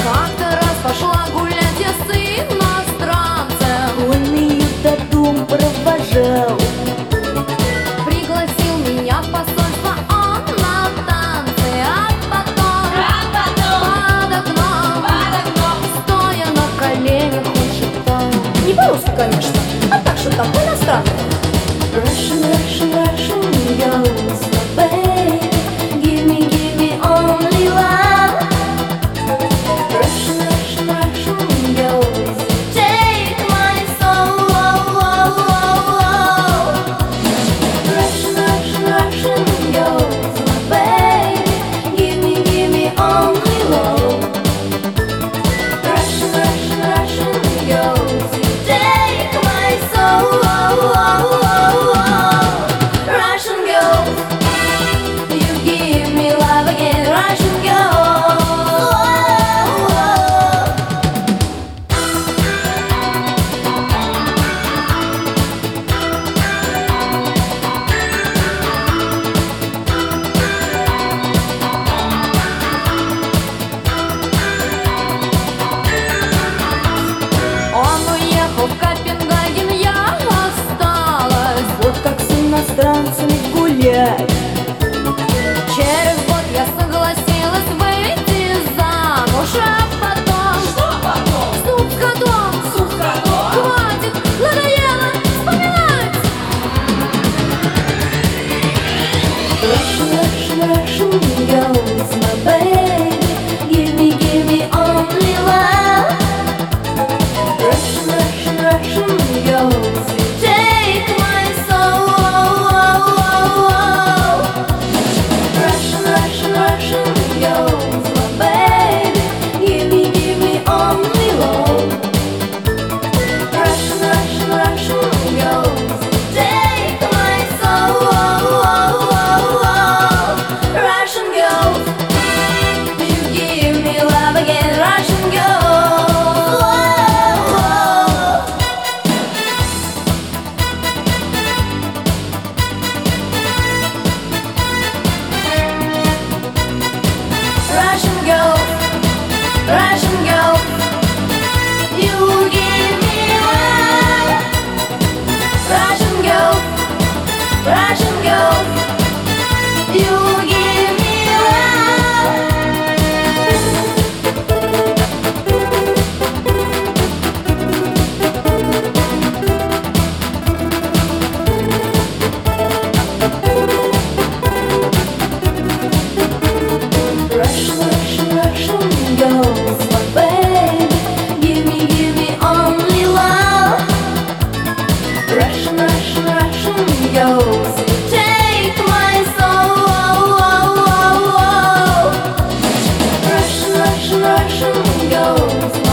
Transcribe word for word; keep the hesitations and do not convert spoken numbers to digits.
Как-то раз пошла гулять я с иностранцем. Он ее до дома провожал. Пригласил меня в посольство он на танцы. А потом, А потом под окном, под окном стоя на коленях, он шептал. Не по-русски, конечно, а так что там по-иностранному. Russian, Russian, Russian girls, my baby, give me, give me only love. Russian, Russian, Russian girls, take my soul. Russian, Russian, Russian girls, my baby, give me, give me only love. Russian, Russian, Russian girls, take my soul. Russian girls, you give me love again. Russian girls. Он уехал в Копенгаген, я осталась. Вот как с иностранцами гулять. Через год я согласилась выйти замуж. А потом Что потом? суп с котом. Суп с котом? Хватит, надоело вспоминать. Russian, Russian, Russian girls, my baby, give me, give me only love. Russian, Russian, Russian girls, take my soul. Russian, Russian, Russian girls, my baby, give me, give me only love. Russian, Russian, Russian girls, take my soul. Russian girls, you give me love again. Russian girls. Russian girls, Russian girls, you give me love. Russian girls, Russian girls, you give me love. Russian, Russian, Russian girls, my baby, give me, give me only love. Russian, Russian, Russian girls, take my soul. Russian, Russian, Russian girls.